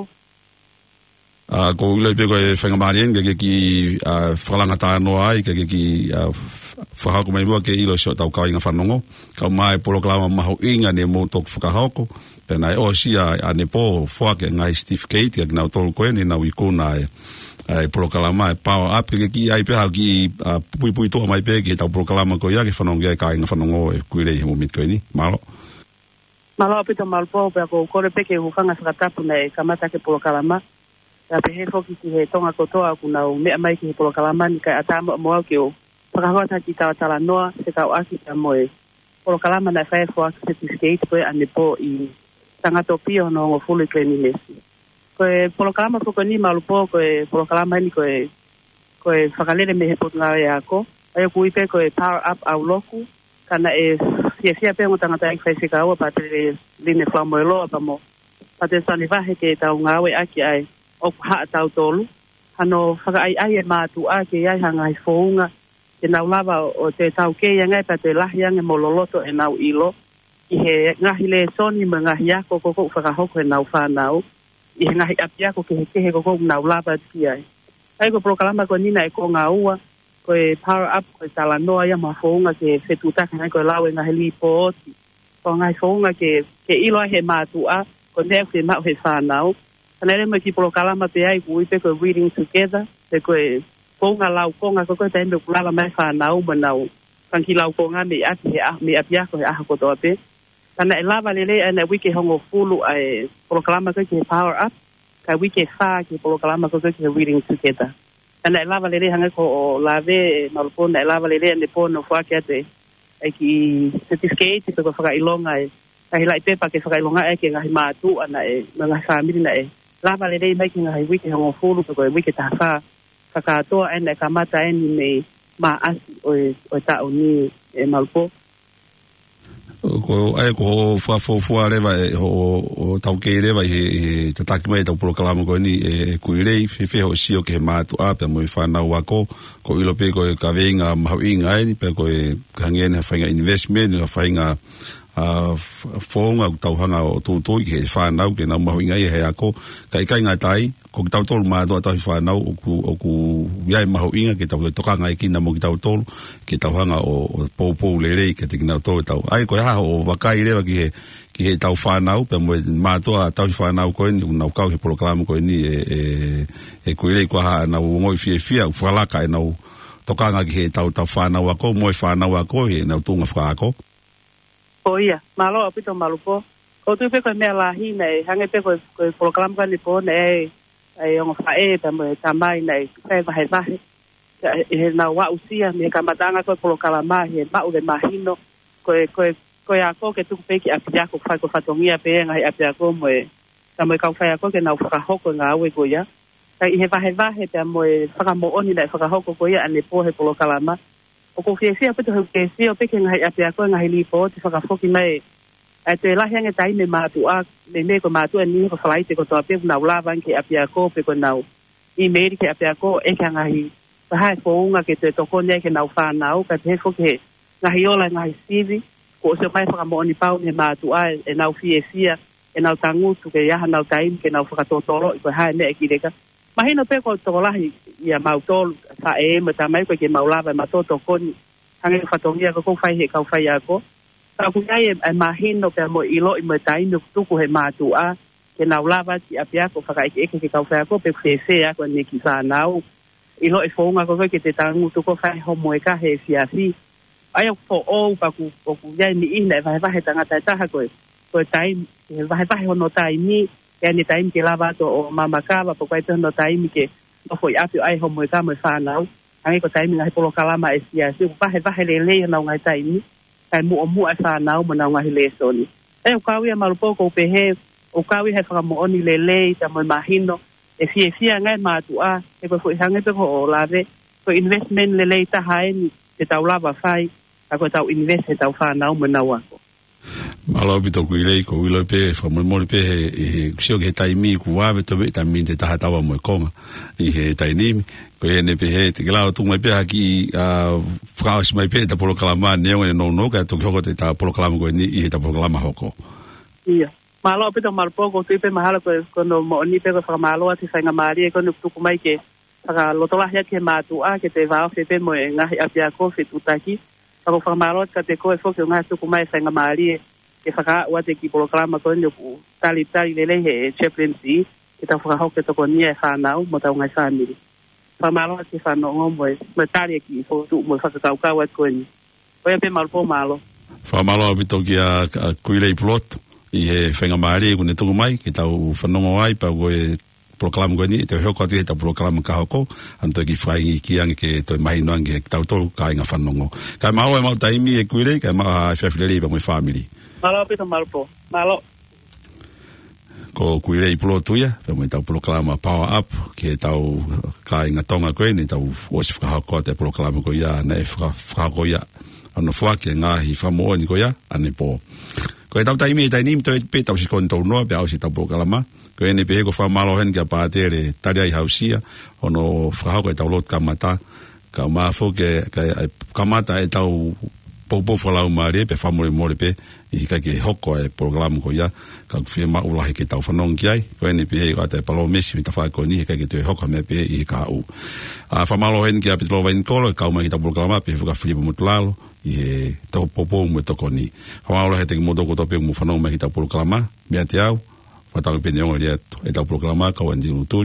Uh, ko ulei pe koe whangamarien ke ki uh, whakalangata noa ai, ke ki uh, whakahako mai mua ke ilo sio tau kainga whanongo. Kau mai proklama maho inga ne mo tok whakahako. Pena e o sia a ne po whake ngai Steve Kate, ke nau tolu koe ni nau ikuna e ai proklama e power up ke ki ai pe ha ki pui pui to mai pe ki tau proklama ko ia ke whanongo ia ka inga whanongo e kuirei he momit koe ni, malo? Malo apita malpo pe ako kore pe ke hukanga sakatapu na e kamata ke proklama e pe he foki ki he tonga kotoa kuna u mea mai ki he proklama ni kai atama moa ki o whakahoata ki tau tala noa se kau aki ta moe proklama na whae fo aki certificate koe ane po i tangato pio no ngo fulu i klenilesi. Koe polokalama poko ni malupo, koe polokalama ni koe koe whakalere me he potunga e ako. Ai o kuipe koe power up au loku, kana e fia fia pe ngotangata e whaisika aua pa te line whamoe loa pa mo. Pa te sani wahe ke tau ngawe aki ai o haa tau tolu. Hano whaka ai ai e mātu a ke ai hanga i whounga, ke nau lava o te tau ke iangai pa te lahi ange mo loloto e nau ilo. I he ngahi le soni me ngahi ako koko whakahoko e nau whanau. I he ngahi apiako ke he kehe koko nau lava ki ai. Ai ko proklama ko nina e ko ngā ua, ko e power up, ko e tala noa ia ma whounga ke whetutaka ngai ko e lawe ngahi li po oti. Ko ngai whounga ke, ke ilo he mātua, ko nea ke mau he whanau. Kana ere mai ki proklama pe ai ku ipe ko reading together, pe ko e whounga lau konga, ko ko e taimbe kulala mai whanau ma nau. Kanki lau konga me ati he me apiako he aha kotoa pe. Kana e lava lele ana wike hongo fulu ai proklama ko ke power up, ka wike fa ke proklama ko ke reading together. ana lava lele hanga ko lave malpo na lava lele ne po no fa ke te ai ki certificate pe ko fa ilonga e ai lai pe pa ke fa ilonga e ke ngai matu ana e nga family na e lava lele mai ki ngai wiki hango fulu pe ko wiki ta fa fa ka to ana ka mata e ni me ma as o o ta oni e malpo ko ai ko fa fo fo ale va o tau ke le va e te taki mai tau proklama ko ni e ku ile fe fe o sio ke ma tu a pe mo fa na wa ko ko ilo pe ko ka venga ma inga ni pe ko e kangena fa investment na fa inga a fonga tau hanga o tu tu ke fa na ke na ma inga e he ako kai kai nga tai ko tau tol ma do tau fa na o ku o ku ya ma inga ke tau to ka nga ki na mo tau tol ke tau hanga o po po le le ke te na to tau ai ko ha o va kai le ki ki he tau fa na pe mo ma to tau fa na ko ni na ka ke proklama ko ni e e e ku le ko ha na o mo fi fi a fa la ka na o to ka nga ki he tau tau fa na wa ko mo fa na wa ko e na tu nga fa ko o ia malo apito malupo o tu pe ko me la hi nei hange pe ko ko program ka ni po nei ai on fa e ta mo ta mai nei pe va he va e na wa usia me ka matanga ko program ma he ma u de mahino ko ko ko ya ko ke tu pe ki apia ko fa ko fa tongia pe ngai apia ko mo ta mo ka fa ko ke na fa ho ko nga we ko ya ai he va he va he ta mo fa mo oni nei fa ho ko ko ya ane po he program ma o ko fie fie peto ke fie o peke ngai apia ko ngai lipo te whakafoki mai e te lahi ange tai me mātu a me me ko mātu a ni ko whalai te ko toa pe nau lawan ke apia ko pe ko nau i meri ke apia ko e ka ngai pahai fōunga ke te toko ne ke nau whanau ka te he foke ngai ola ngai sivi ko o se mai whakamo ni pau me mātu a e nau fie fie e nau tangutu ke iaha nau taim ke nau whakatotoro i ko hai me e kireka mahino pe ko to lahi ia mautol fa e me tamai ko ke maulava matoto kon hange fatongia ko fai he ka fai ako ta ku ai e mahino pe mo ilo i me tai no tu ko he matu a ke naulava ti apia ko fa ka ke ke ka fai ako pe fese ako ni ki fa nau ilo e fonga ko ke te tangu tu ko fai ho mo ka he siasi ai ko o pa ku ko ya ni ina va va he tanga ta ta ko ko tai va va ho no tai ni e ni tai ke lava to o mama kava po kai no tai mi ke no foi apio ai ho mo ka mo fa nau ai ko tai mi ngai polo kalama e sia si va he va he le le na ngai tai mi kai mu o mu a fa nau mo na ngai le soni e o kawi ma lupo ko pe he o kawi he fa mo oni le le ta mo mahino e fie fie ngai ma tu a e ko foi hange pe ko o lave ko investment le le ta hai ni te tau lava fai a ko tau invest e tau fa nau mo na wa malo bito ku ile ko ilo pe fa mo mo pe e sio ke tai mi ku wa beto be ta min te ta ta wa mo konga i he tai ni ko e ne pe he te kala tu mai pe aki a fraus mai pe ta polo kalama ne no no ka to ko te ta polo kalama ko ni i ta polo kalama hoko ia malo bito mal poco tu pe mahala ko ko no mo ni pe ko fa malo ati fa nga mari ko no tu ku mai ke fa lo to la ya ke ma tu a ke te va fe pe mo nga apia ko fe tu ta ki ko fa malo ka te ko e fo ke nga tu ku mai fa nga mari ke whaka ua te ki programa ko ni ku tali tali lele he chaplaincy ke ta whaka hau ke toko nia e whanau mo tau ngai whamiri. Whamalo ke whanau ngomwe me tali ki fo tu mo whakakau kau at ko ni. Oia pe malpo malo. Whamalo bito ki a kuilei plot i he whenga maari ku ne tungu mai ke tau whanongo ai pa koe proklama ko ni te hoko ati he tau proklama ka hoko anto ki whai ki ange ke toi mahi noange ke tau tau ka inga whanongo. Kai mao e mau taimi e kuilei kai mao a whiawhilere i pa mui whamiri. Malo pito malpo. Malo. Ko kuirei pulo tuia, pe mo tau proklama power up, ke tau ka inga tonga koe, ni tau osi whakahako te proklama ko ia, ne whakahako ia, ano whake ngahi whamoa ni ko ia, ane po. Ko e tau taimi e tainimi, toi pe tau sikoni tau noa, pe au si tau proklama, ko e ne pe heko whamalo hen kia pātere tari ai hausia, ono whakahako e tau lot kamata, ka maafo ke kamata e tau popo whalau maare, pe whamore more pe, i ka ke hoko e programa ko ia, ka kuwhia maulahi ke tau whanong ki ai, ko ene pe e o te palo mesi mi ta whae ko ni, ka ke te hoko me pe i ka au. A whamalo hen ki a pitolo wain kolo, ka umai ki tau programa, pe whuka whilipa mutulalo, i he tau popo mu e toko ni. Whamalo he te ki modoko tope mu whanong me ki tau programa, mea te au, whatau pe neonga lia e tau programa, ka wandi uturi,